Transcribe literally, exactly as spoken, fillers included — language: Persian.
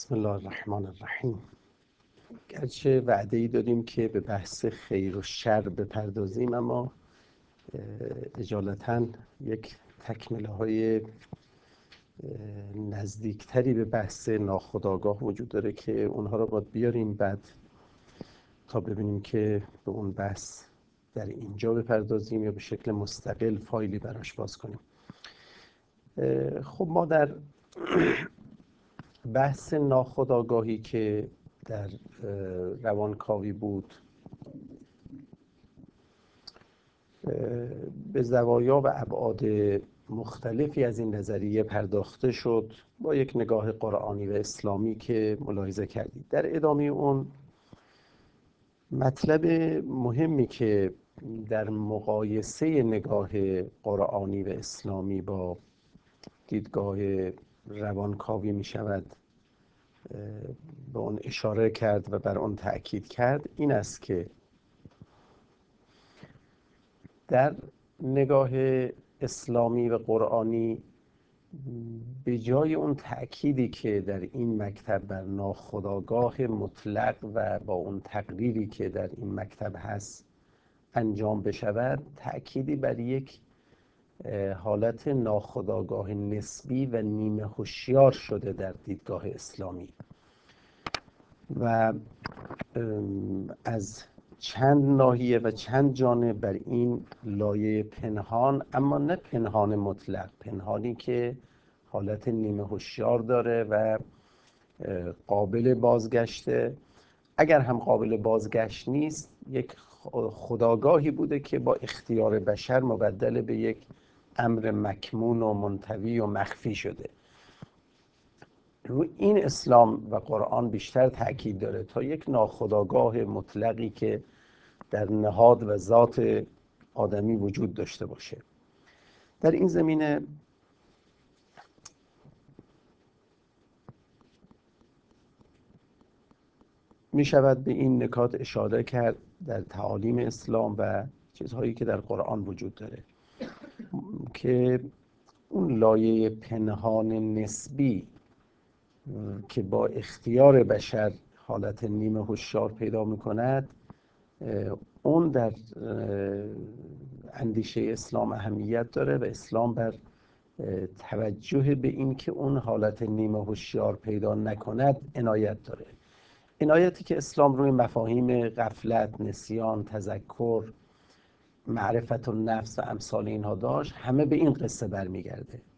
بسم الله الرحمن الرحیم. گرچه وعده ای دادیم که به بحث خیر و شر بپردازیم، اما اجالتا یک تکمله های نزدیکتری به بحث ناخودآگاه وجود داره که اونها رو باید بیاریم بعد تا ببینیم که به اون بحث در اینجا بپردازیم یا به شکل مستقل فایلی براش باز کنیم. خب ما در بحث ناخودآگاهی که در روانکاوی بود به زوایا و ابعاد مختلفی از این نظریه پرداخته شد با یک نگاه قرآنی و اسلامی که ملاحظه کردید. در ادامه اون مطلب مهمی که در مقایسه نگاه قرآنی و اسلامی با دیدگاه روانکاوی می شود به اون اشاره کرد و بر اون تأکید کرد این است که در نگاه اسلامی و قرآنی به جای اون تأکیدی که در این مکتب بر ناخودآگاه مطلق و با اون تقریری که در این مکتب هست انجام بشود، تأکیدی بر یک حالت ناخودآگاه نسبی و نیمه هوشیار شده در دیدگاه اسلامی و از چند ناحیه و چند جانب بر این لایه پنهان، اما نه پنهان مطلق، پنهانی که حالت نیمه هوشیار داره و قابل بازگشته، اگر هم قابل بازگشت نیست، یک خودآگاهی بوده که با اختیار بشر مبدل به یک امر مکمون و منطوی و مخفی شده. رو این اسلام و قرآن بیشتر تأکید داره تا یک ناخودآگاه مطلقی که در نهاد و ذات آدمی وجود داشته باشه. در این زمینه می شود به این نکات اشاره کرد در تعالیم اسلام و چیزهایی که در قرآن وجود داره که اون لایه پنهان نسبی که با اختیار بشر حالت نیمه هوشیار پیدا می‌کند، اون در اندیشه اسلام اهمیت داره و اسلام بر توجه به این که اون حالت نیمه هوشیار پیدا نکند عنایت داره. عنایتی که اسلام روی مفاهیم غفلت، نسیان، تذکر، معرفت النفس و امثال اینها داشت، همه به این قصه برمیگرده.